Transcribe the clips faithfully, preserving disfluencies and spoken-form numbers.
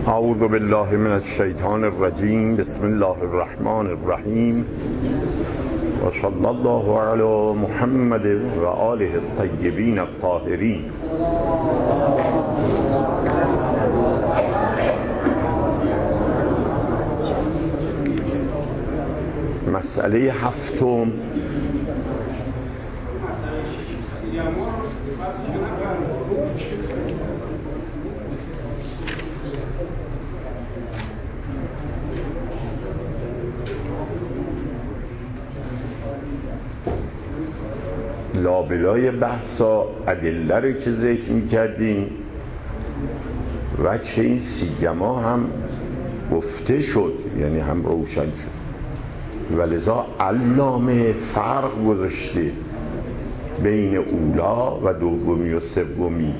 اعوذ بالله من الشیطان الرجیم. بسم الله الرحمن الرحیم و صلی الله علی محمد و آله الطیبین الطاهرین. مسئله هفتم لابلای بحثا ادله رو که ذکر می‌کردیم و چه این سیما هم گفته شد، یعنی هم روشن شد، و لذا علامه فرق گذاشته بین اولا و دومی و سومی.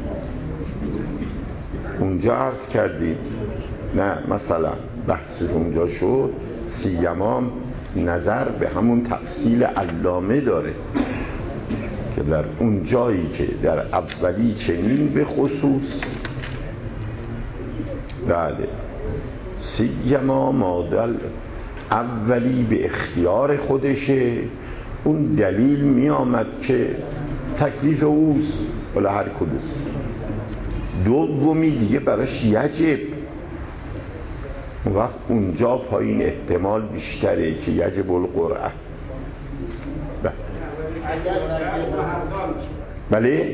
اونجا عرض کردیم نه مثلا بحثش اونجا شد سیما نظر به همون تفصیل علامه داره که در اون جایی که در اولی چنین به خصوص بله سیما مادل اولی به اختیار خودشه، اون دلیل می آمد که تکلیف اوست ولی هر کدوم. دومی دیگه براش یجب، اون وقت اونجا پایین احتمال بیشتره که یجب القرعه. بله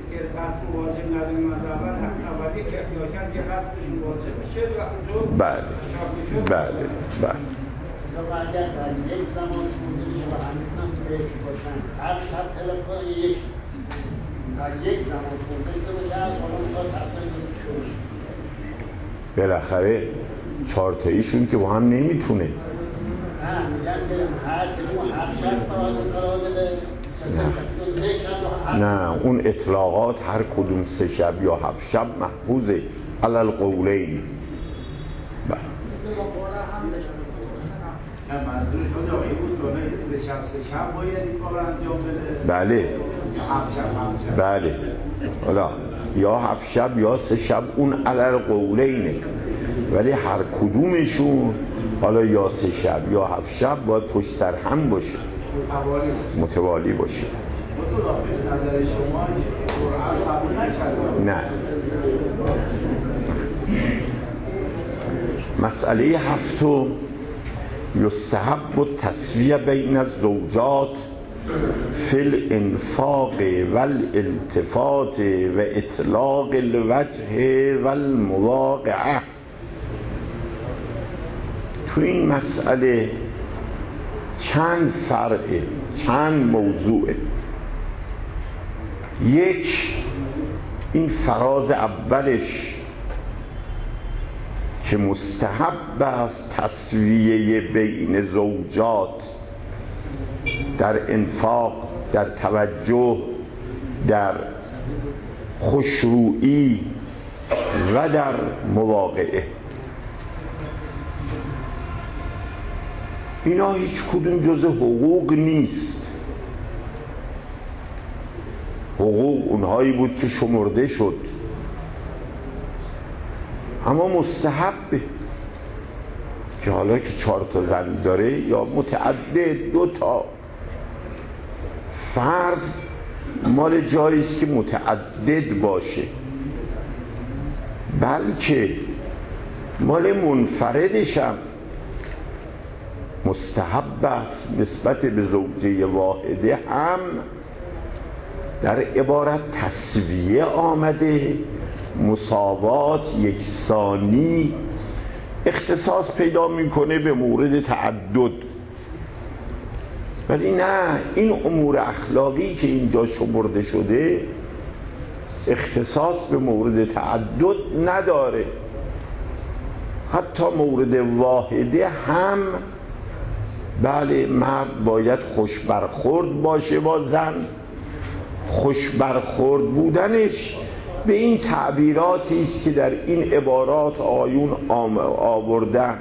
بله بله بله اگر در یک زمان خونده میشه و هنوز هم فکر باشن هر شب تلفن یک در یک زمان خونده شده باشه از حالا میخواد تحصیل شروع شه. بالاخره چهارتاییشون که با هم نمیتونه. نه میگن که هر کدوم هر شب قرار بده. نه اون اطلاقات هر کدوم سه شب یا هفت شب محفوظه علی القولین. بله نه منظورش آقایی بود دونه سه شب سه شب باید این کار انجام بده. بله یا هفت شب هفت شب. بله حالا یا هفت شب یا سه شب اون علی القولینه، ولی هر کدومشون حالا یا سه شب یا هفت شب باید پشت سر هم باشه، متوالی باشه متوالی باشه. مصور نظر شما چه که قرآن قبول نکرده؟ نه. مسئله هفتم یستحب التسویه بین الزوجات فی الانفاق والالتفات و اطلاق الوجه والمواقعه. تو این مسئله چند فرعه، چند موضوعه. یک، این فراز اولش که مستحب است تسویه بین زوجات در انفاق، در توجه، در خوشرویی و در مواقعه. اینا هیچ کدوم جزء حقوق نیست. حقوق اونهایی بود که شمرده شد، اما مستحبه که حالا که چهار تا زن داره یا متعدد دو تا، فرض مال جاییست که متعدد باشه، بلکه مال منفردشم مستحب است نسبت به زوجه واحده هم در عبارت تسویه آمده، مساوات، یکسانی. اختصاص پیدا میکنه به مورد تعدد، ولی نه این امور اخلاقی که اینجا شمرده شده اختصاص به مورد تعدد نداره. حتی مورد واحده هم بله مرد باید خوش برخورد باشه با زن. خوش برخورد بودنش به این تعبیراتی است که در این عبارات آیون آوردن،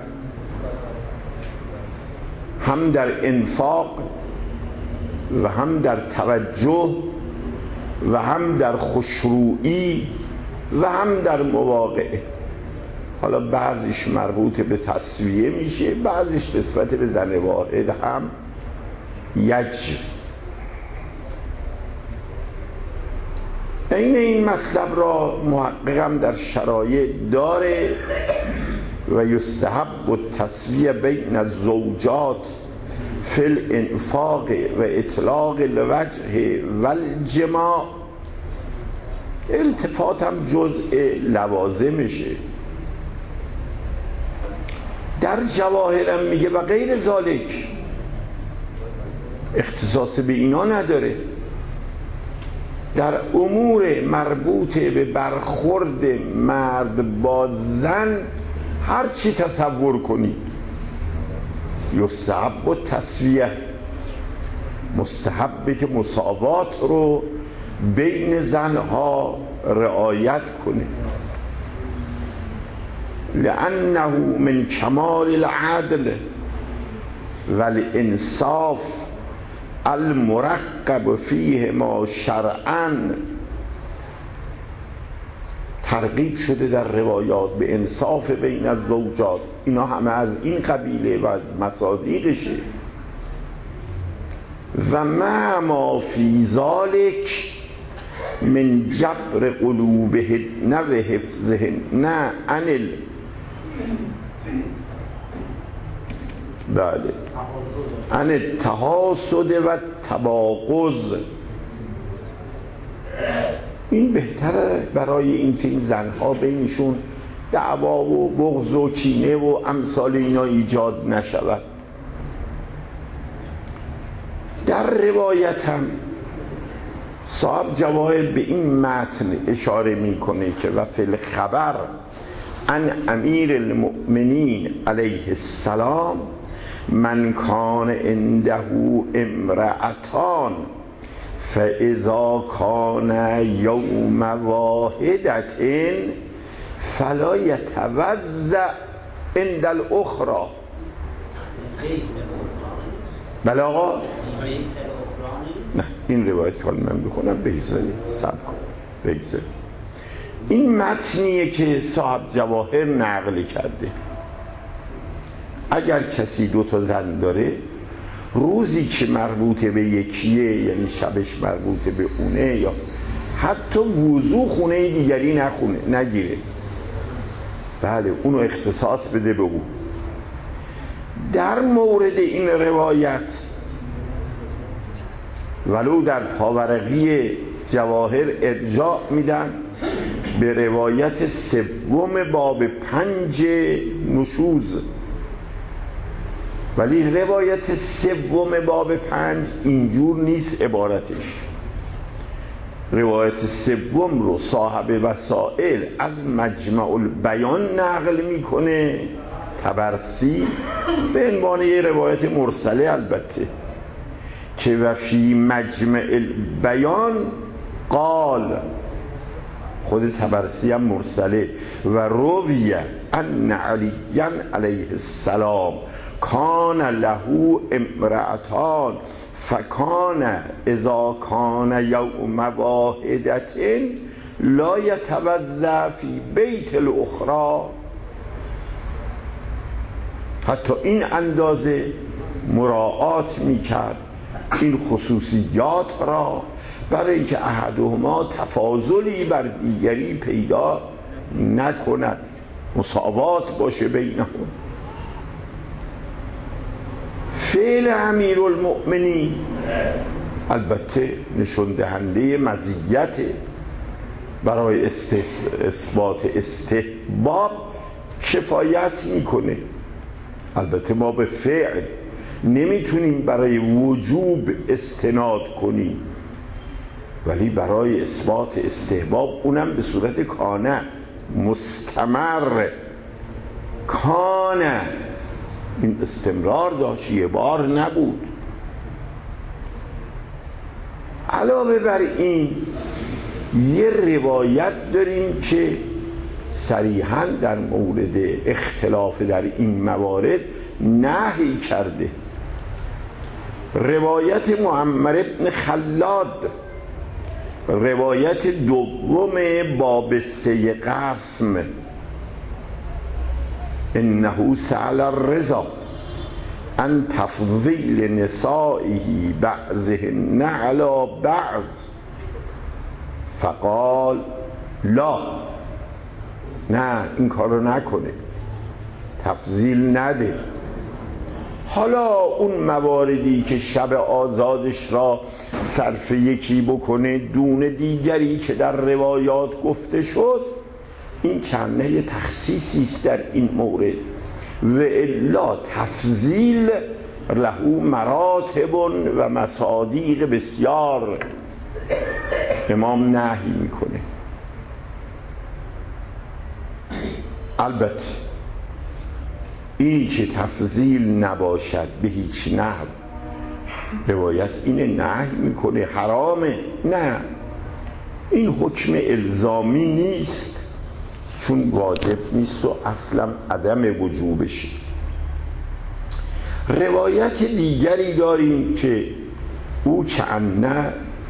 هم در انفاق و هم در توجه و هم در خوشرویی و هم در مواقعه. حالا بعضیش مربوط به تسویه میشه، بعضیش نسبت به زن واحد هم یجری. این این مطلب را محققم در شرایع داره و یستحب التسویه بین الزوجات فی الانفاق و اطلاق الوجه و الجماع. التفات هم جزء لوازمشه. در جواهرم میگه و غیر ذالک، اختصاص به اینا نداره. در امور مربوط به برخورد مرد با زن هر چی تصور کنید یستحب و تسویه، مستحبه که مساوات رو بین زنها رعایت کنه. لأنه من کمال العدل والانصاف المرقب فیه ما شرعا. ترغیب شده در روایات به انصاف بین الزوجات، اینا همه از این قبیله و از مصادیقشه. و ما ما فی ذالک من جبر قلوبهن و حفظهن عن ال بله عن التحاسد و تباغض. این بهتره برای اینکه این زنها بینشون دعوا و بغض و کینه و امثال اینا ایجاد نشود. در روایت هم صاحب جواهر به این متن اشاره میکنه که و فی الخبر عن امیر المؤمنین علیه السلام من کان عنده امرأتان فاذا کان یوم واحدة فلا یتوضأ عند الاخرى. بله آقا، نه این روایت که من بخونم بگذارید، صبر کن بگذارید. این متنیه که صاحب جواهر نقل کرده. اگر کسی دو تا زن داره، روزی که مربوط به یکیه یعنی شبش مربوط به اونه، یا حتی وضو خونه دیگری نخونه نگیره، بله اونو اختصاص بده به اون. در مورد این روایت ولو در پاورقی جواهر ارجاع میدن به روایت سوم باب پنج نشوز، ولی روایت سوم باب پنج اینجور نیست عبارتش. روایت سوم رو صاحب وسائل از مجمع البیان نقل میکنه، طبرسی، به عنوان یه روایت مرسله البته، که و فی مجمع البیان قال، خود طبرسی هم مرسله، و رویه ان علی علیه السلام کان له امرأتان فکان اذا کان یوم واحدة لا یتوضأ فی بیت الاخری. حتی این اندازه مراعات میکرد این خصوصیات را، برای اینکه احدهما تفاضلی بر دیگری پیدا نکند، مساوات باشه بینهم. فعل امیر المؤمنین البته نشون دهنده مزیت برای اثبات استحباب کفایت میکنه. البته ما به فعل نمیتونیم برای وجوب استناد کنیم، ولی برای اثبات استحباب اونم به صورت کانه مستمر. کانه این استمرار داشت، یه بار نبود. علاوه بر این یه روایت داریم که صریحاً در مورد اختلاف در این موارد نهی کرده. روایت معمر ابن خلاد، روایت دوم باب سه قسم، انه سأل الرضا ان تفضیل نسائه بعضهن علی بعض فقال لا، نه این کارو نکنه، تفضیل نده. حالا اون مواردی که شب آزادش را صرف یکی بکنه دون دیگری که در روایات گفته شد، این کنه یه تخصیصی است در این مورد، و الا تفضیل له مراتب و مصادیق بسیار. امام نهی میکنه. البته اینی که تفضیل نباشد به هیچ نحو، روایت اینه نهی میکنه حرامه، نه، این حکم الزامی نیست، چون واجب نیست و اصلا عدم وجوبشه. روایت دیگری داریم که او کأنه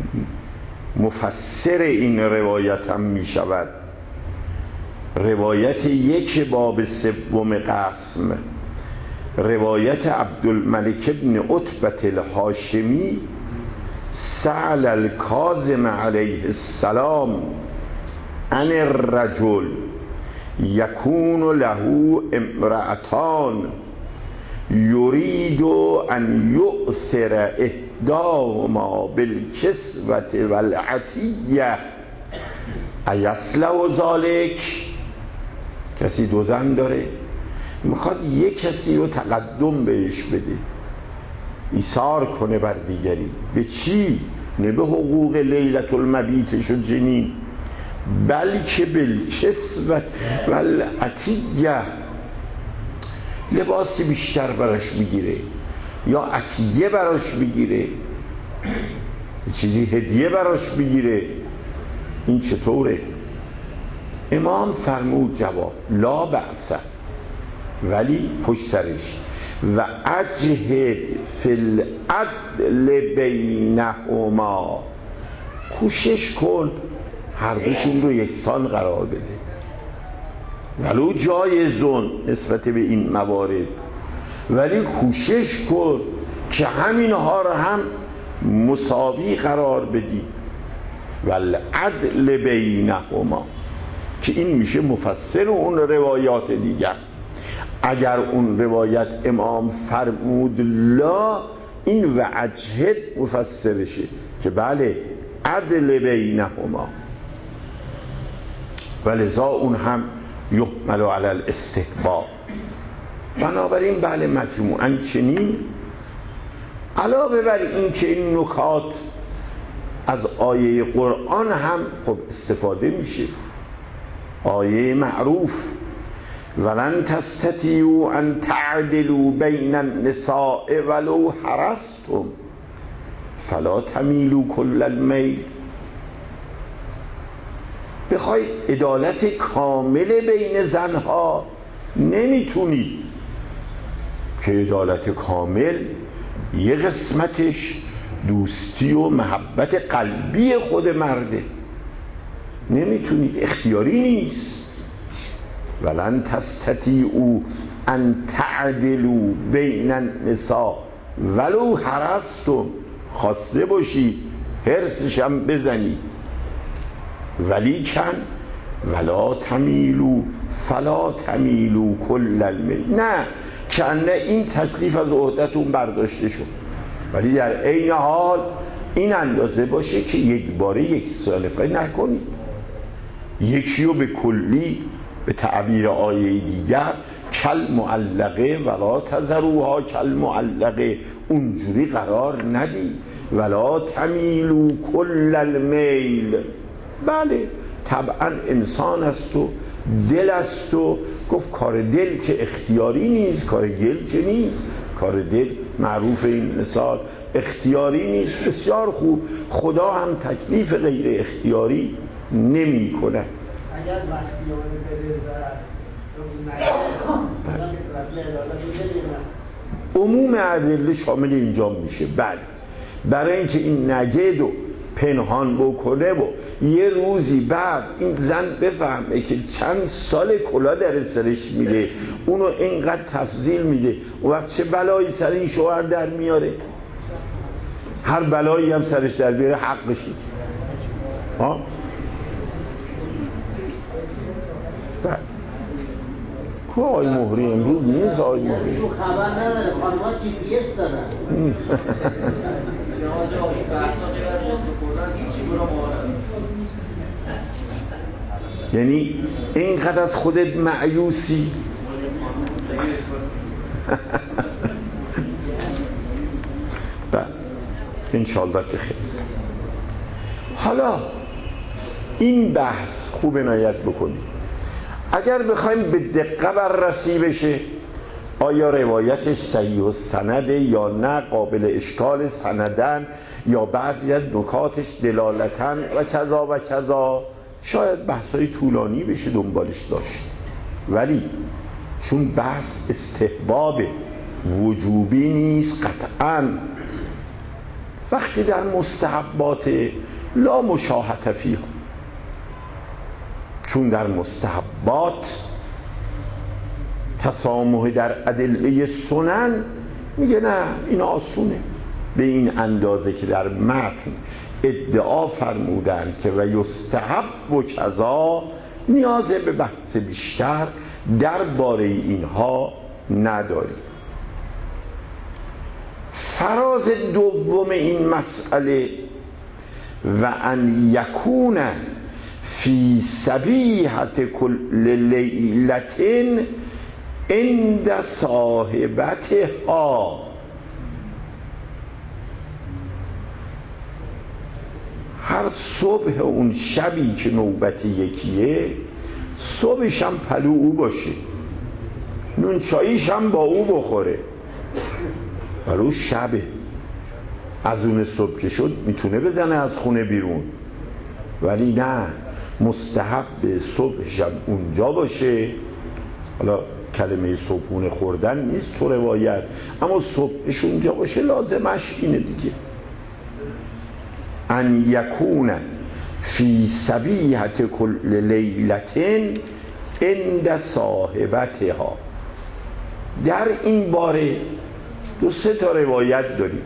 مفسر این روایت هم می شود. روایت یک باب سوم قسم، روایت عبدالملک ابن عتبة الهاشمی سأل الکاظم علیه السلام عن الرجل یکون له امرأتان یرید ان یؤثر احداهما بالکسوة والعطیة ایصلح ذلک. کسی دو زن داره، میخواد یک کسی رو تقدم بهش بده، ایثار کنه بر دیگری. به چی؟ نه به حقوق لیلة المبیتش و جنین، بلکه بالکسوة والعطیة، لباسی بیشتر براش میگیره یا عطیه براش میگیره، چیزی هدیه براش میگیره. این چطوره؟ امام فرمود جواب لا بأس، ولی پشت سرش و اجهد فی العدل بینهما، کوشش کن هر دوشون رو یکسان قرار بده، ولو جایزون نسبت به این موارد، ولی کوشش کن که همینها رو هم مساوی قرار بدی. والعدل بینهما، که این میشه مفسر اون روایات دیگر. اگر اون روایت امام فرمود لا، این و اجهد مفسرشه که بله عدل بینهما، ولذا اون هم یحمل علی الاستحباب. بنابراین بله مجموعاً چنین. علاوه بر این که این نکات از آیه قرآن هم خب استفاده میشه، آیه معروف ولن تستطیعوا ان تعدلوا بین النساء ولو حرصتم فلا تمیلوا کل المیل. بخواید عدالت کامل بین زنها نمیتونید، که عدالت کامل یه قسمتش دوستی و محبت قلبی خود مرده، نمیتونید، اختیاری نیست. ولن تستطیعوا ان تعدلوا بین النساء ولو حرصتم، خواسته باشی حرصش هم بزنی، ولیکن ولا تمیلوا فلا تمیلوا کل المیل، نه کنه این تکلیف از عهدتون برداشته شد، ولی در عین حال این اندازه باشه که یک باره یک سالفه نکنید، یکی رو به کلی به تعبیر آیه دیگر کل معلقه ولا تذروها کل معلقه، اونجوری قرار ندید. ولا تمیلوا کل المیل، بله طبعا انسان است و دل است و گفت کار دل که اختیاری نیست، کار گل که نیست، کار دل معروف این مثال اختیاری نیست. بسیار خوب، خدا هم تکلیف غیر اختیاری نمی کنه. اگر مخفیانه بده و نجد عموم ادله شامل اینجا میشه. بله، برای اینکه این نجد و پنهان بکنه و یه روزی بعد این زن بفهمه که چند سال کلا در سرش میره، اونو اینقدر تفضیل میده، و وقت چه بلایی سر این شوهر در میاره؟ هر بلایی هم سرش در بیاره حقشی. ها؟ کو آقای مهری امروز نیست؟ آقای مهری شو خبر نداره، خانم‌ها جی پی اس دارن. یعنی اینقدر از خودت مایوسی؟ بله انشالله که خیلی. حالا این بحث خوب عنایت بکنید. اگر بخوایم به دقت بررسی بشه آیا روایتش صحیح السند یا نه، قابل اشکال سندن یا بعضی از نکاتش دلالتن و کذا و کذا، شاید بحثای طولانی بشه دنبالش داشت. ولی چون بحث استحباب وجوبی نیست قطعاً، وقتی در مستحبات لا مشاهده فیها، چون در مستحبات تسامح در ادله سنن میگه نه این آسونه، به این اندازه که در متن ادعا فرمودن که و یستحب و کذا، نیاز به بحث بیشتر درباره اینها نداریم. فراز دوم این مسئله و ان یکون فی صبیحة کل لیلة عند صاحبتها، هر صبح اون شبی که نوبت یکیه، صبحش هم پلو او باشه، نون چاییش هم با او بخوره، برای شبه. از اون صبح که شد میتونه بزنه از خونه بیرون، ولی نه، مستحب صبحش هم اونجا باشه. حالا کلمه صبحونه خوردن نیست تو روایت، اما صبحش اونجا باشه لازمش اینه دیگه. ان یکون فی صبیحة کل لیلة عند صاحبتها. در این باره دو سه تا روایت داریم.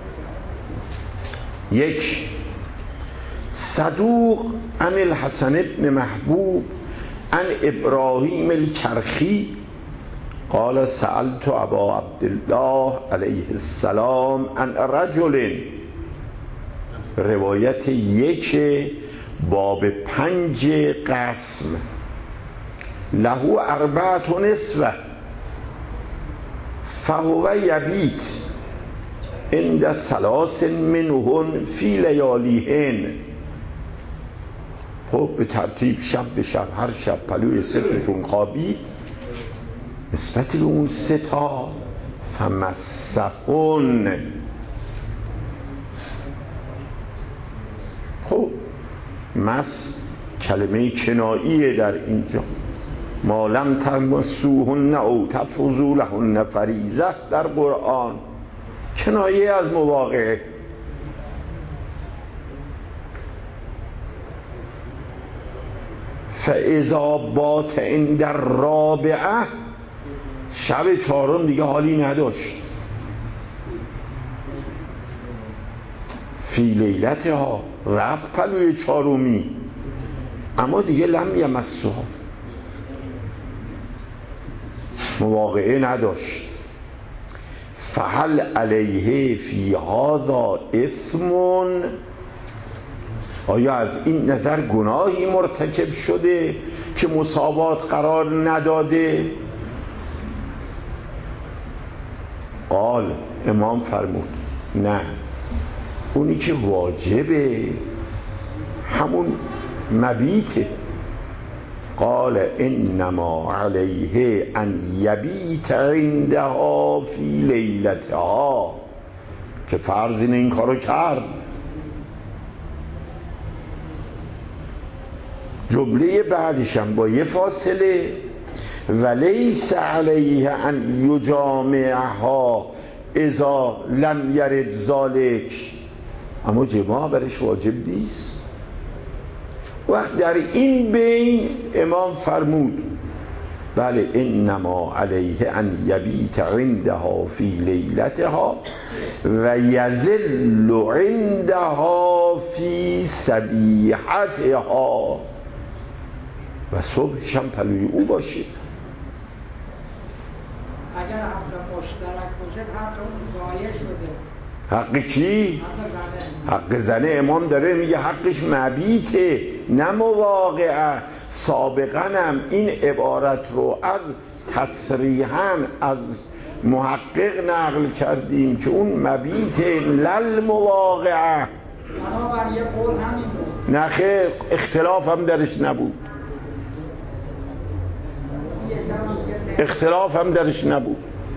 یک، صدوق عن الحسن ابن محبوب عن ابراهیم الکرخی قال سألت ابا عبدالله علیه السلام عن رجل، روایت یک باب پنج قسم، له اربعة نسوة فهو یبیت عند ثلاث منهن فی لیالیهن. خب به ترتیب شب به شب، هر شب پلوی سه تاشون خوابید، نسبت به اون سه تا فمسحن. خب مس کلمه کناییه در اینجا، ما لم تمسوهن او تفرضوا لهن فریضه در قرآن، کنایه از مواقعه. فاذا بات عند الرابعه، شب چهارم دیگه حالی نداشت، فی لیلتها، رفت پلوی چهارمی، اما دیگه لم یمسها، مواقعه نداشت. فهل علیه فی هذا اثم، آیا از این نظر گناهی مرتکب شده که مساوات قرار نداده؟ قال، امام فرمود نه، اونی که واجبه همون مبیته. قال انما علیه ان یبیت عندها فی لیلتها، که فرض این این کارو کرد. جمله بعدشم با یه فاصله، ولیس علیه ان یجامعها اذا لم یرد ذالک، اما جماع برش واجب نیست. وقت در این بین امام فرمود بله انما علیه ان یبیت عندها فی لیلتها و یظل عندها فی صبیحتها، و صبحش هم پلوی او باشه. اگر حق مشترک باشه حق اون ضایع شده. حق کی؟ حق زنه. امام داره میگه حقش مبیته نه مواقعه. سابقا هم این عبارت رو از تصریحاً از محقق نقل کردیم که اون مبیته لل مواقعه. بنابر یه قول همین بود. نه خیر، اختلاف هم درش نبود. اختلاف هم درش نبود.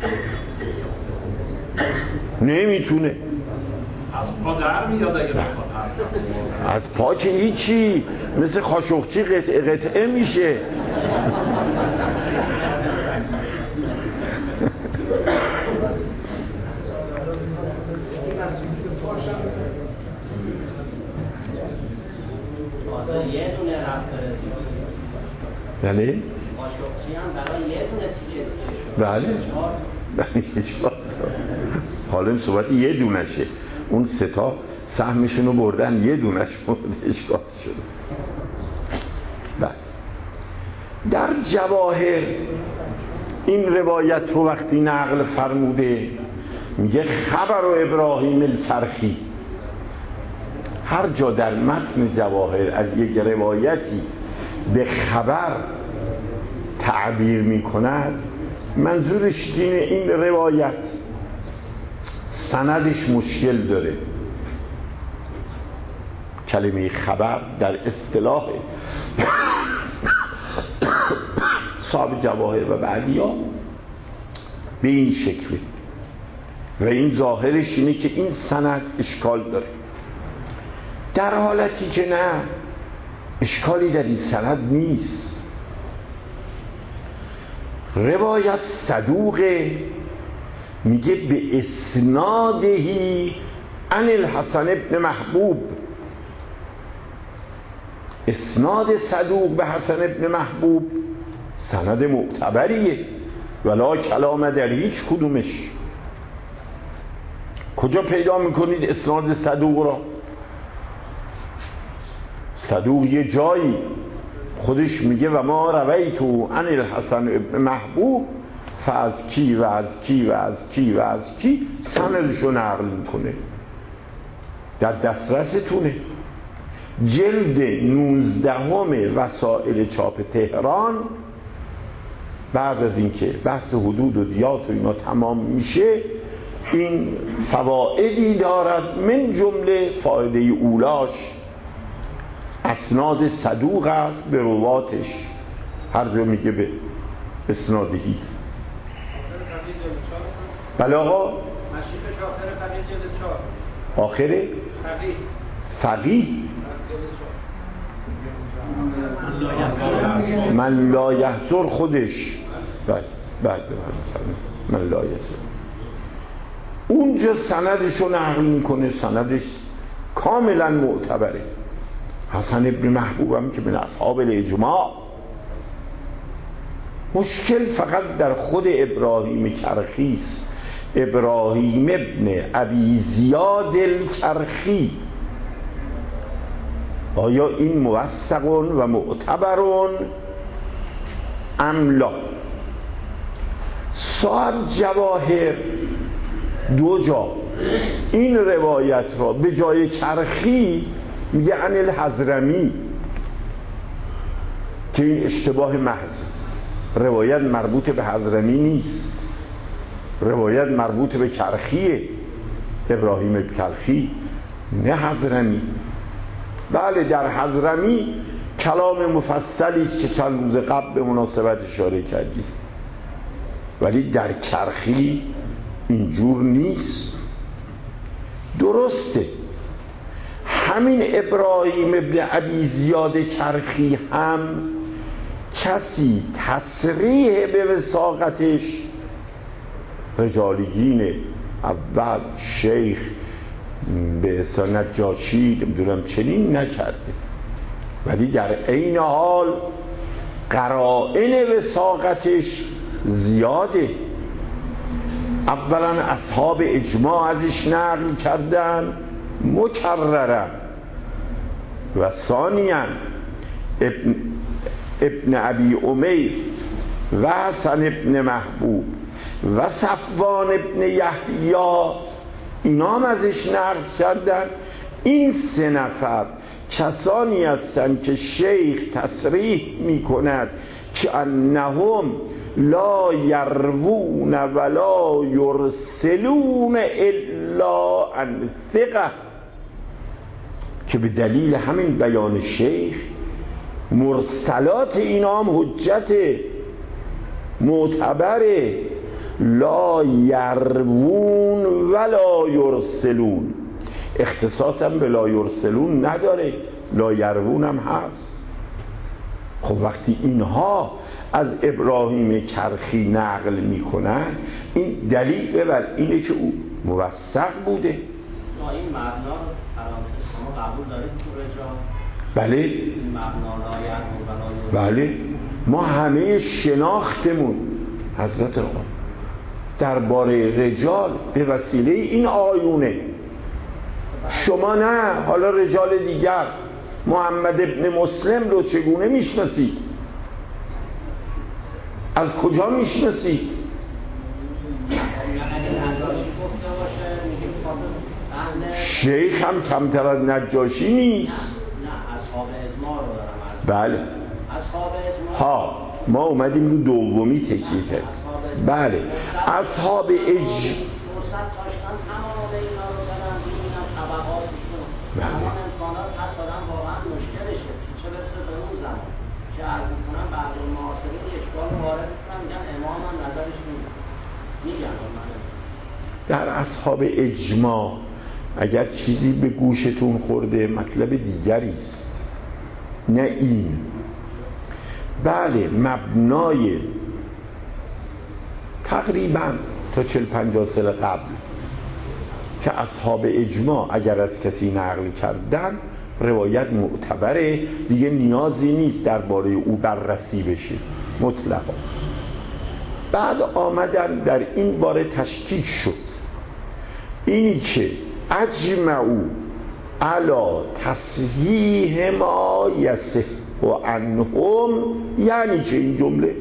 نمیتونه از پا در میاد اگه بخواد. از پا که هیچی، مثل خاشقچی قطعه قطعه میشه. تازه یه دونه رفت بره بله؟ خاشقچی هم برای یه دونه تیکه تیکه شد. بله بله چهار تا. حالا صحبت یه دونشه، اون سه تا سهمشونو بردن، یه دونش مورد اشکال شد. بله در جواهر این روایت رو وقتی نقل فرموده میگه خبر و ابراهیم الکرخی. هر جا در متن جواهر از یک روایتی به خبر تعبیر می کند، منظورش اینه این روایت سندش مشکل داره. کلمه خبر در اصطلاح صاحب جواهر و بعدیا به این شکله و این ظاهرش اینه که این سند اشکال داره، در حالتی که نه، اشکالی در این سند نیست. روایت صدوقه، میگه به اسنادهی عن الحسن ابن محبوب. اسناد صدوق به حسن ابن محبوب سند معتبریه، ولا کلام در هیچ کدومش. کجا پیدا میکنید اسناد صدوق را؟ صدوق یه جایی خودش میگه و ما رویتو عن الحسن ابن محبوب، فاز کی و از کی و از کی و از کی سندشو نقل میکنه. در دسترستونه. جلد نوزدهم وسائل چاپ تهران، بعد از اینکه بحث حدود و دیات و اینا تمام میشه، این فوائدی دارد، من جمله فایده اولاش اسناد صدوق است به رواتش. هر جا میگه به اسنادهی. بله آقا، مشیخش آخر فقیه جلد چهار. آخره فقیه فقیه من لا یحضر خودش. بعد بعد من لا یحضر اونجا سندشو نقل میکنه، سندش کاملا معتبره. حسن ابن محبوب هم که من اصحاب الاجماع. مشکل فقط در خود ابراهیم کرخی است. ابراهیم ابن ابی زیاد الکرخی، آیا این موثقون و معتبرون ام لا؟ صاحب جواهر دو جا این روایت را به جای کرخی میگه عن الحضرمی، که این اشتباه محض. روایت مربوط به حضرمی نیست، روایت مربوط به کرخیه، ابراهیم ابن کرخی، نه حضرمی. بله در حضرمی کلام مفصلی که چند روز قبل به مناسبت اشاره کردیم، ولی در کرخی اینجور نیست. درسته همین ابراهیم ابن ابی زیاد کرخی هم کسی تصریح به وثاقتش رجالیین اول شیخ به اصلا نجاشی نمیدونم چنین نکرده، ولی در عین حال قرائن وثاقتش زیاده. اولا اصحاب اجماع ازش نقل کردن مکررن، و ثانیا ابن, ابن ابی امیر و حسن ابن محبوب و صفوان ابن یحیی اینا هم ازش نقل کردن. این سه نفر کسانی هستند که شیخ تصریح می کند که انهم لا یروون ولا یرسلون الا عن ثقه، که به دلیل همین بیان شیخ مرسلات اینا هم حجت معتبره. لا یروون ولا یرسلون، اختصاص هم به لا یرسلون نداره، لا یروون هم هست. خب وقتی اینها از ابراهیم کرخی نقل میکنن، این دلیل بر اینه که او موثق بوده. این مبنا شما قبول دارید تو رجال؟ بله این مبنا لا یروون ولا یرسلون. بله، ما همه شناختمون حضرت آقا درباره رجال به وسیله این آیونه. شما نه، حالا رجال دیگر محمد ابن مسلم رو چگونه میشناسید؟ از کجا میشناسید؟ شیخ هم کمتر از نجاشی نیست. نه اصحاب اجماع رو دارم. بله اصحاب اجماع ها، ما اومدیم رو دومی تکیه کرد. بله اصحاب اج فرصت داشتن تمام اینا رو دارن، ببینن طبقاتشون. بله. الان امکانات هست، آدم واقعا مشکلشه، چه برسه به اون زمان که عرض میکنم بعد المعاصرین اشکال رو وارد میکنن، میگن امام هم نظرش میگن. در اصحاب اجماع اگر چیزی به گوشتون خورده مطلب دیگری است، نه این. بله مبنای تقریبا تا چل پنجاه سال قبل که اصحاب اجماع اگر از کسی نقل کردن روایت معتبره، دیگه نیازی نیست درباره او بررسی بشه مطلقا. بعد آمدن در این باره تشکیک شد، اینی که اجمعوا علی تصحیح ما یصح عنهم، یعنی چه این جمله؟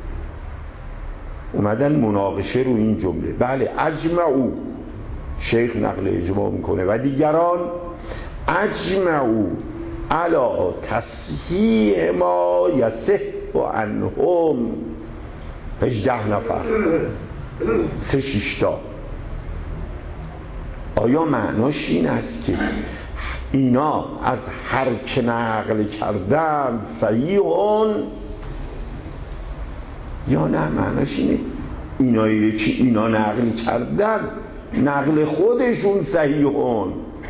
اومدن مناقشه رو این جمله. بله اجمعوا، شیخ نقل اجماع میکنه و دیگران اجمعوا علی تصحیح ما یصح عنهم، هجده نفر، سه شیشتا. آیا معناش این است که اینا از هر که نقل کردن صحیحون، یا نه معناش اینه اینایی که اینا نقل کردن نقل خودشون صحیحون؟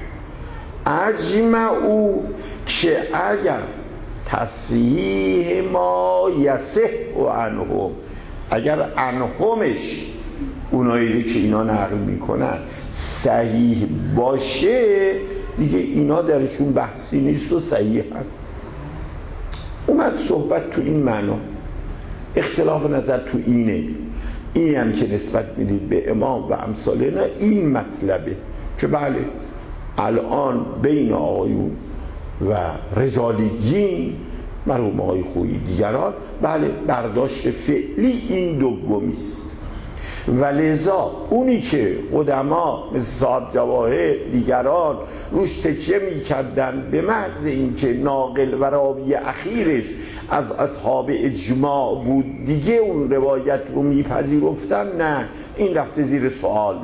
اجمعوا که اگر تصحیح ما یصح عنهم، اگر عنهمش اونایی که اینا نقل میکنن صحیح باشه، دیگه اینا درشون بحثی نیست و صحیح هست. اومد صحبت تو این معنا، اختلاف نظر تو اینه. این هم که نسبت میدید به امام و امثاله، نه این مطلبه که بله الان بین آقایون و رجالیین مرحوم آقای خویی دیگران بله برداشت فعلی این دومیست، و لذا اونی که قدما مثل صاحب جواهر دیگران روش تکیه می کردن به محض اینکه ناقل و راوی اخیرش از اصحاب اجماع بود دیگه اون روایت رو میپذیرفتن، نه این رفته زیر سوال.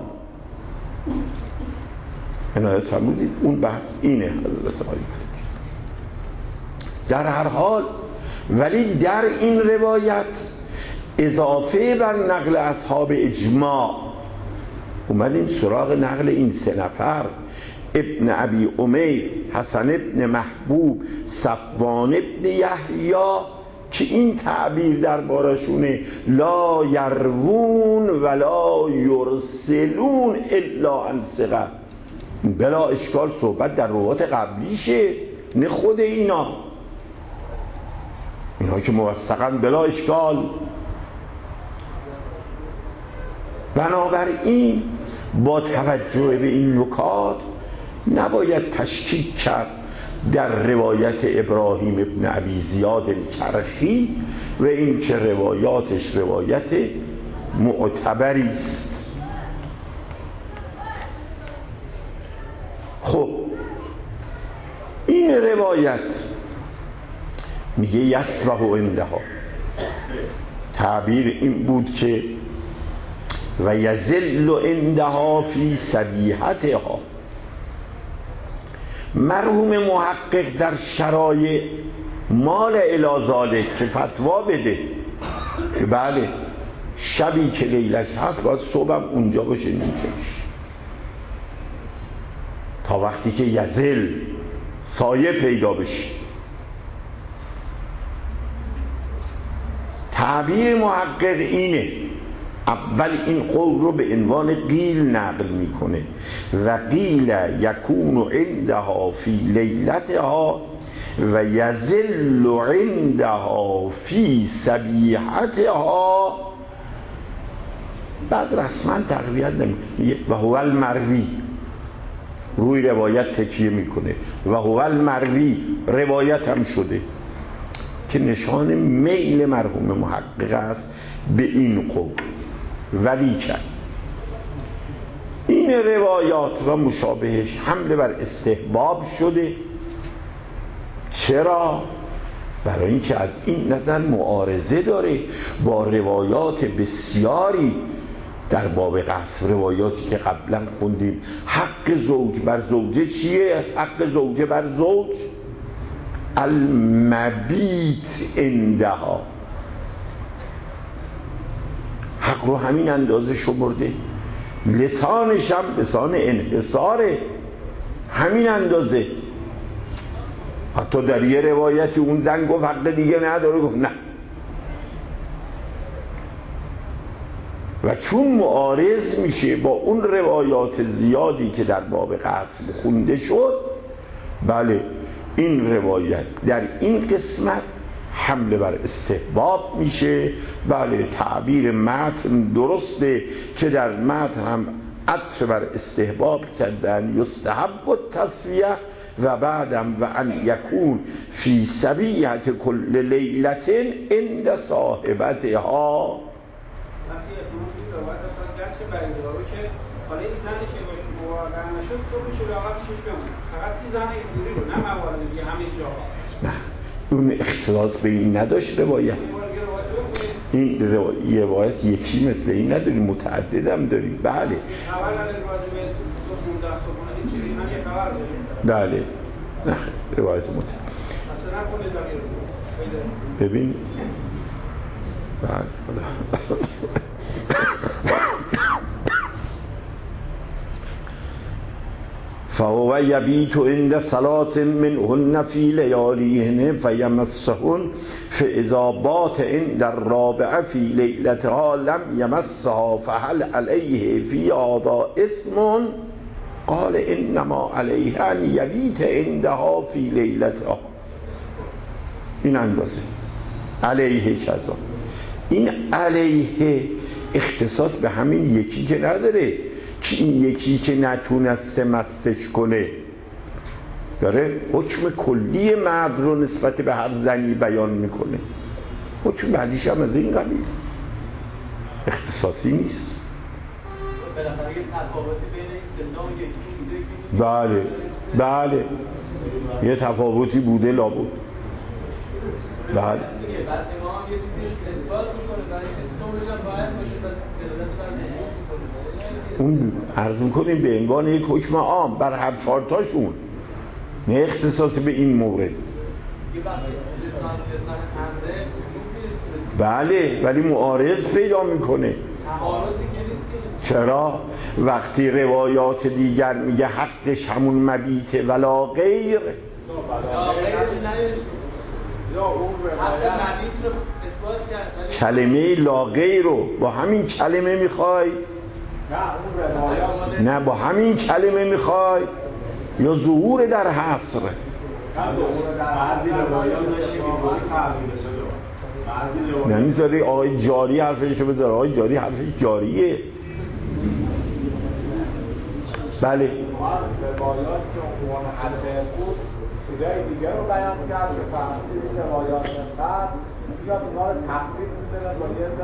عنایت فرمودید اون بحث اینه حضرت آقای کرد. در هر حال ولی در این روایت اضافه بر نقل اصحاب اجماع اومدیم سراغ نقل این سه نفر، ابن ابی امیر، حسن ابن محبوب، صفوان ابن یحیی، که این تعبیر دربارشونه لا یروون ولا یرسلون الا عن ثقه. بلا اشکال صحبت در روایات قبلیشه، نه خود اینا اینا که موثقاً بلا اشکال. بنابراین با توجه به این نکات نباید تشکیک کرد در روایت ابراهیم ابن ابی زیاد الکرخی و این که روایاتش روایت معتبری است. خب این روایت میگه یسبح عندها، تعبیر این بود که و یذل عندها فی سبیحتها. مرحوم محقق در شرایع مال الی ذالک که فتوا بده که بله شبی که لیلش هست باید صبحم اونجا باشه اینجاش، تا وقتی که یذل سایه پیدا بشه. تعبیر محقق اینه، اول این قول رو به عنوان قیل نقل میکنه و قیل یکون عندها فی لیلتها و یذل عندها فی سبیحتها. بعد رسما تقویت نمیکنه و هو المروی، روی روایت تکیه میکنه و هو المروی روایت هم شده که نشان میل مرحوم محقق است به این قول. ولی که این روایات و مشابهش حمله بر استحباب شده. چرا؟ برای اینکه از این نظر معارضه داره با روایات بسیاری در باب قصر، روایاتی که قبلا خوندیم. حق زوج بر زوجه چیه؟ حق زوجه بر زوج المبیت عندها، حق رو همین اندازه شمرده، لسانش هم لسان انحصاره همین اندازه. حتی در یه روایتی اون زن گفت حق دیگه نداره، گفت نه. و چون معارض میشه با اون روایات زیادی که در باب قسم خونده شد، بله این روایت در این قسمت حمله بر استحباب میشه. بله تعبیر متن درسته که در متن هم عطف بر استحباب کردن، یستحب التسویه و بعدم و ان یکون فی سبیحت کل لیلت عند صاحبتها. حالا این زنی که باش مواقع نشد صبحش رو عقب شش بمونه، فقط این زن اینجوری رو، نه موارد دیگه همه جاها. نه اون اختصاص به این نداشت روایت. این روایت یکی مثل این نداریم، متعدد هم داریم. بله خبر نداریم راجع به صبحون در صبحونه هیچ چیزی، من یه خبر داریم. بله نه روایت متعدد اصلا نکنه زمین ببین. بله فهو یبیت عند ثلاث منهن فی لیالیهن فیمسهن فاذا بات عند الرابعه فی لیلتها لم یمسها فهل علیه فی هذا اثم؟ قال انما علیه ان یبیت عندها فی لیلتها. این اندازه علیه کذا. این علیه اختصاص به همین یکی که نداره که این یکی که نتونسته مسش کنه، داره حکم کلی مرد رو نسبت به هر زنی بیان میکنه. حکم بعدیش هم از این قبیل اختصاصی نیست. بالاخره یه تفاوتی بین این ستا و یکی بوده که بله بله یه تفاوتی بوده لابد. بله بعد امام یه چیزی اثبات میکنه برای اینکه صبحش هم باید باشه، پس دلالت بر وجود میکنه. اون عرض میکنیم به عنوان یک حکم عام بر هر چهار تاشون، نه اختصاصی به این مورد. یه وقتی لسان لسان حمله وجود میرسونه، بله ولی معارض پیدا میکنه. تعارضی که نیست که. چرا؟ وقتی روایات دیگر میگه حقش همون مبیت ولا غیر، ولا غیر یا اون حق مبیت رو اثبات کرد. کلمه لا غیر رو با همین کلمه میخوای نه با همین کلمه میخوای یا ظهور در حصر؟ بعضی روایات داشتیم اینطوری تعبیر بشه. نمیذاری آقای جاری حرفشو بذاره. آقای جاری حرفش جاریه. بله روایات که عنوان حسن بود چیزای دیگه رو بیان کرد که فهمید این روایات قبل یا اونا رو تخریب می‌کنه با یه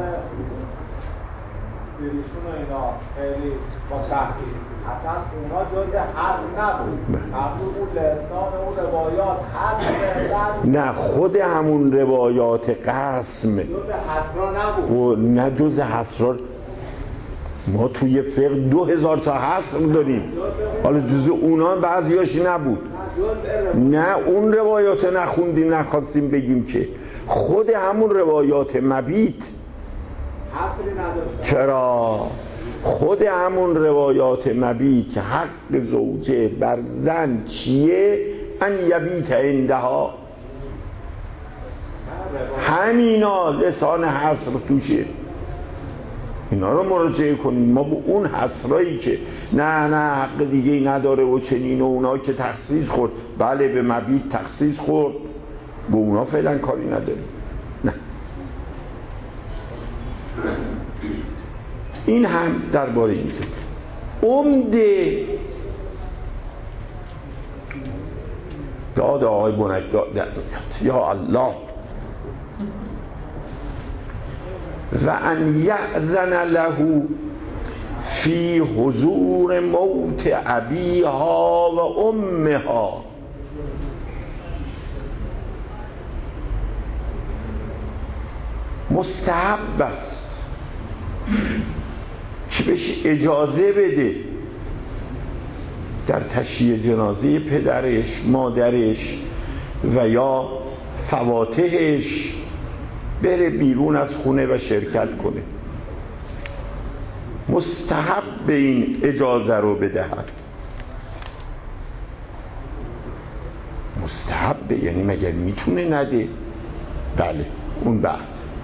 بریشون و اینا خیلی با تحقیق اصلا اونا جز حق نبود. همون اون لسان اون روایات حق نه خود همون روایات قسم جز حسرا نبود. نه جز حسرا. ما توی فقه دو هزار تا حصر داریم. حالا جز اونا بعضیاش نبود. نه اون روایات نخوندیم نخواستیم بگیم که خود همون روایات مبیت. چرا؟ خود همون روایات مبیت حق زوجه بر زن چیه؟ ان یبیت عندها. همینا لسان حصر توشه. اینا رو مراجعه کنیم. ما با اون حصرایی که نه نه حق دیگه ای نداره و چنین و اونا که تخصیص خورد، بله به مبیت تخصیص خورد، با اونا فعلا کاری نداریم. نه این هم درباره اینجا عمده داد آقای بنکداد در میاد. یا الله. و ان یأذن له فی حضور موت ابیها و امها. مستحب است که بهش اجازه بده در تشییع جنازه پدرش، مادرش و یا فواتحش بره بیرون از خونه و شرکت کنه. مستحب به این اجازه رو بدهد. مستحب یعنی مگر میتونه نده؟ بله اون بعد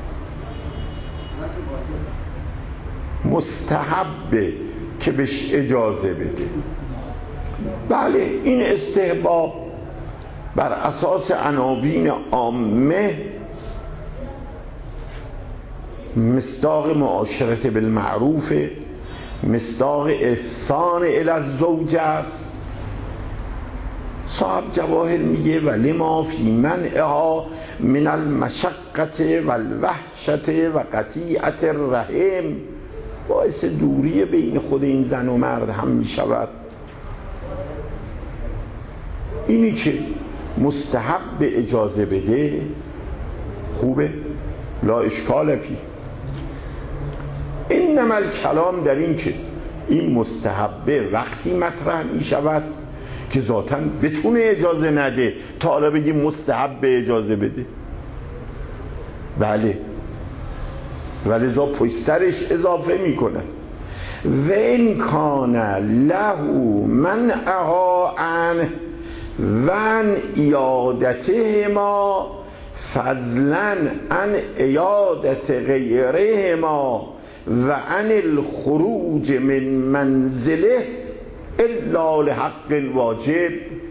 مستحبه که بهش اجازه بده. بله این استحباب بر اساس عناوین عامه مصداق معاشرت بالمعروف، مصداق احسان الی الزوج است. صاحب جواهر میگه ولی ما فی منعها من المشقت و الوحشت و قطیعت الرحم، باعث دوری بین خود این زن و مرد هم میشود. اینی که مستحب به اجازه بده خوبه، لا اشکال فی. انما الکلام در این که این مستحبه وقتی مطرح می شود که ذاتاً بتونه اجازه نده تا حالا بگیم مستحب به اجازه بده. بله ولذا پشت سرش اضافه میکنه و ان کان له منعها عن و عن ایادتهما فضلا عن عیادت غیرهما و عن الخروج من منزله الا لحق واجب.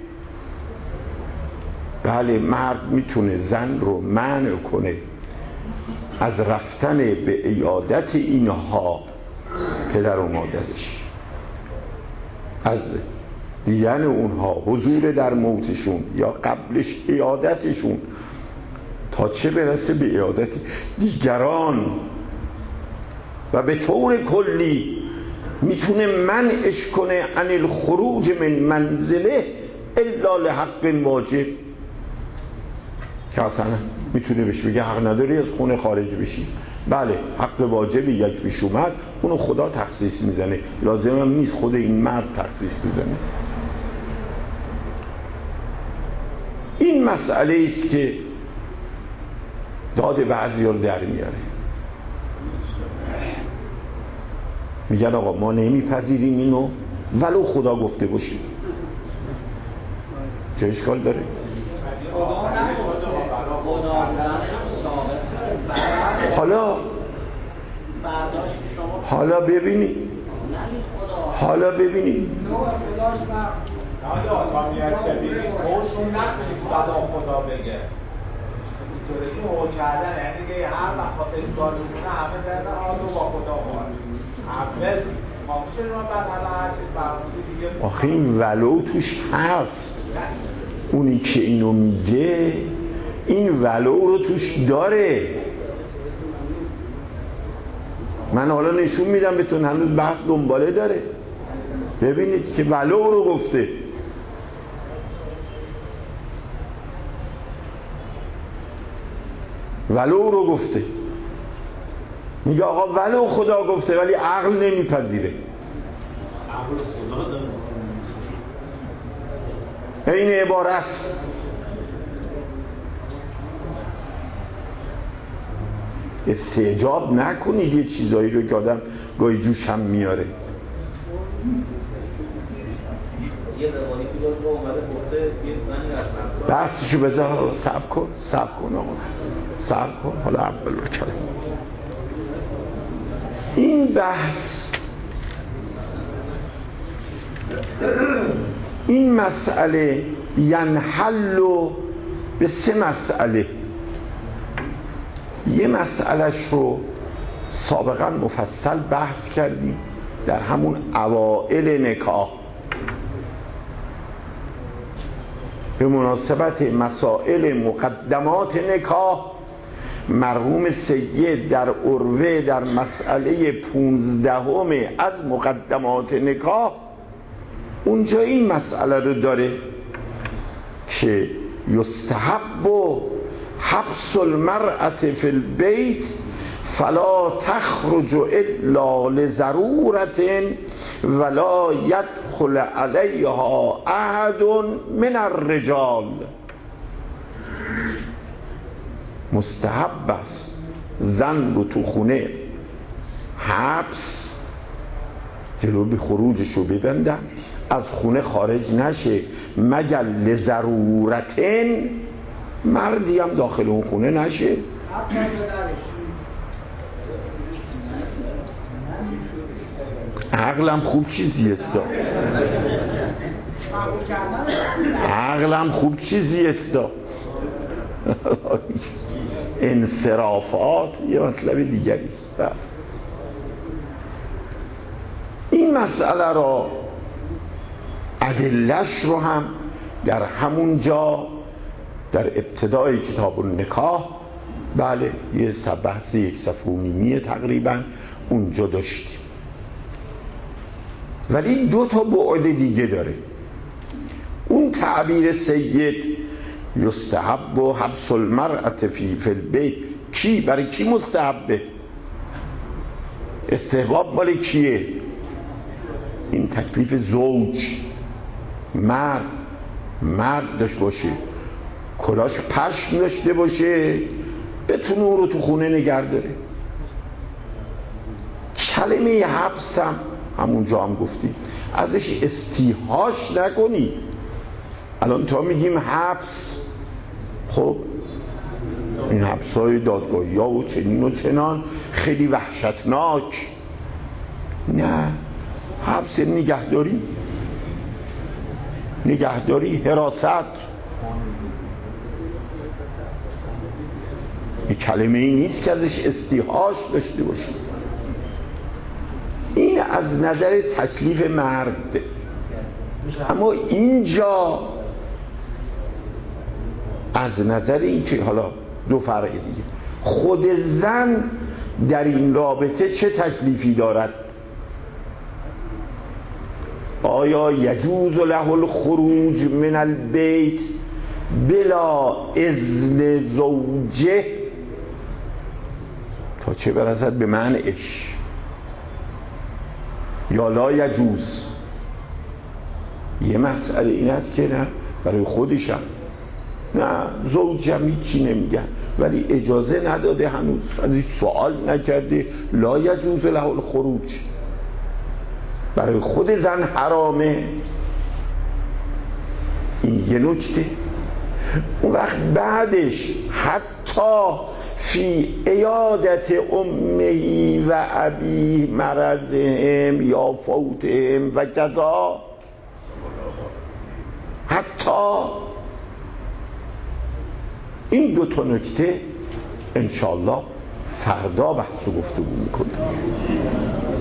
بله مرد میتونه زن رو منع کنه از رفتن به عیادت اینها پدر و مادرش، از دیدن اونها، حضور در موتشون یا قبلش عیادتشون، تا چه برسه به عیادت دیگران. و به طور کلی میتونه منعش کنه عن الخروج من منزله الا لحق واجب، که اصلا میتونه بهش بگه حق نداری از خونه خارج بشی. بله حق واجبی یک پیش اومد اونو خدا تخصیص میزنه، لازم هم نیست خود این مرد تخصیص بزنه. این مسئله است که داد بعضی رو در میاره. میگن آقا ما نمیپذیریم اینو ولو خدا گفته باشه. چه اشکال داره؟ حالا حالا ببینی خدا حالا ببینیم نوع خداش فرق حالا تا میاد ببینید خوشون نکنید خدا خدا بگه اینطوره که هو کردن یعنی دیگه هر وقت اشکال میکنه همه زنده آدو با خدا مال همه خاموشه رو بعد حالا هر چیز برمونی دیگه آخه این ولو توش هست، اونی که اینو میگه این ولو رو توش داره. من حالا نشون میدم بهتون، هنوز بحث دنباله داره. ببینید که ولو رو گفته. ولو رو گفته، میگه آقا ولو خدا گفته ولی عقل نمیپذیره. عقل خدا داره این عبارت استعجاب نکنید یه چیزایی رو که آدم گاهی جوش هم میاره. یه روانی که داد اومده گفته یه زنی از انصار بحثشو بذار، حالا صبر کن صبر کن آقا صبر کن. حالا اول رو کلم این بحث، این مسئله ینحل به سه مسئله. یه مسئلهش رو سابقا مفصل بحث کردیم در همون اوائل نکاح به مناسبت مسائل مقدمات نکاح. مرحوم سید در عروه در مسئله پونزدهم از مقدمات نکاح اونجا این مسئله رو داره که یستحب حبس المرأة فی البیت فلا تخرج الا لضرورة ولا يدخل علیها احد من الرجال. مستحب است زن رو تو خونه حبس، جلو به خروجش رو ببندن، از خونه خارج نشه مگر لضرورتن، مردی هم داخل اون خونه نشه. حتی به درش عقلم خوب چیزی استا قبول کردن عقلم خوب چیزی استا انصرافات یه مطلب دیگری است. این مسئله را ادله‌اش رو هم در همون جا در ابتدای کتاب النکاح، بله یه بحث یک صفحه و نیمی تقریبا اونجا داشتیم، ولی دو تا بعد دیگه داره. اون تعبیر سید یستحب و حبس المرأة فی فی البیت، چی برای چی مستحبه؟ استحباب مال کیه؟ این تکلیف زوج، مرد مرد داشت باشه، کلاش پشم داشته باشه، بتونه او رو تو خونه نگه داره. کلمه حبس هم همونجا هم گفتیم ازش استیحاش نکنی. الان تا میگیم حبس، خب این حبس های دادگاهی ها و چنین و چنان خیلی وحشتناک، نه، حبس نگهداری، نگهداری، حراست. این کلمه ای نیست که ازش استیحاش داشته باشیم. این از نظر تکلیف مرد. اما اینجا از نظر این که حالا دو فرق دیگه، خود زن در این رابطه چه تکلیفی دارد؟ آیا یجوز له الخروج من البیت بلا اذن زوجه، تا چه برسد به منعش، یا لا یجوز؟ یه مسئله این است که نه برای خودشم، نه زوجم هیچی نمیگن ولی اجازه نداده، هنوز ازش سوال نکرده، لا یجوز له الخروج، برای خود زن حرامه. این یه نکته. اون وقت بعدش حتی فی عیادت امه و ابی مرضهم یا فوتهم و جزا. حتی این دو تا نکته انشاءالله فردا بحث و گفتگو میکنیم.